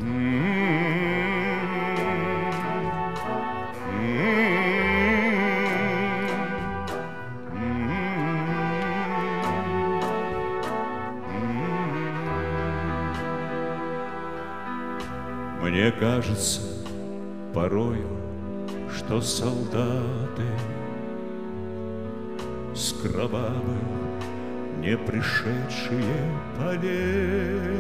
Мне кажется порою, что солдаты с кровавых не пришедшие полей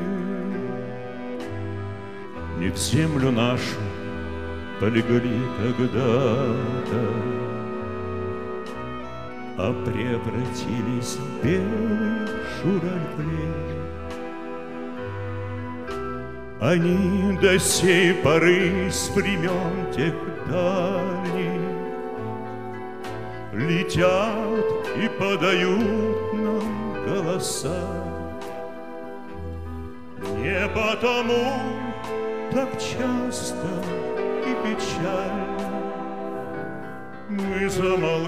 не в землю нашу полегли когда-то, а превратились в белых журавлей. Они до сей поры с времен тех дальних летят и подают нам голоса. Не потому так часто и печально мы замолкаем,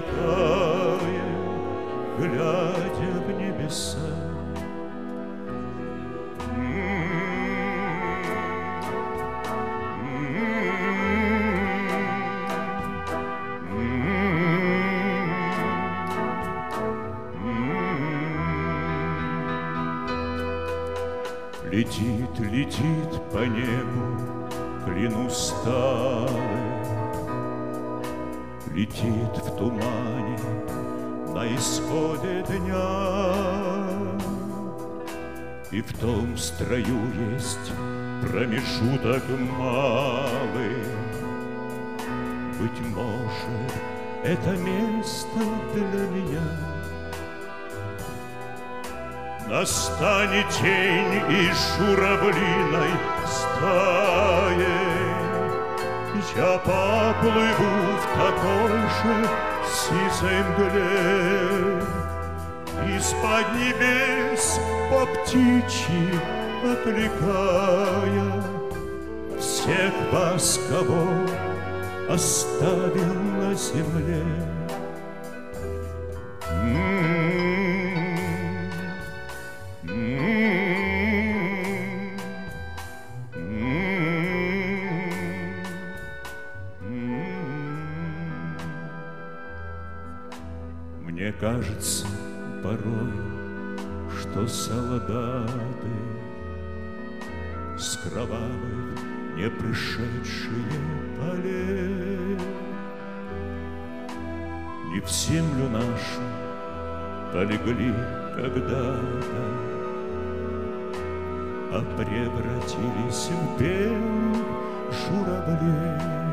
глядя в небеса. Летит, летит по небу клин усталый, летит в тумане на исходе дня. И в том строю есть промежуток малый. Быть может, это место для меня. Настанет тень из журавлиной стаи, я поплыву в такой же сизой мгле, из-под небес по птичьи окликая всех вас, кого оставил на земле. Мне кажется порой, что солдаты с кровавых не пришедшие полей не в землю нашу полегли когда-то, а превратились в белых журавлей.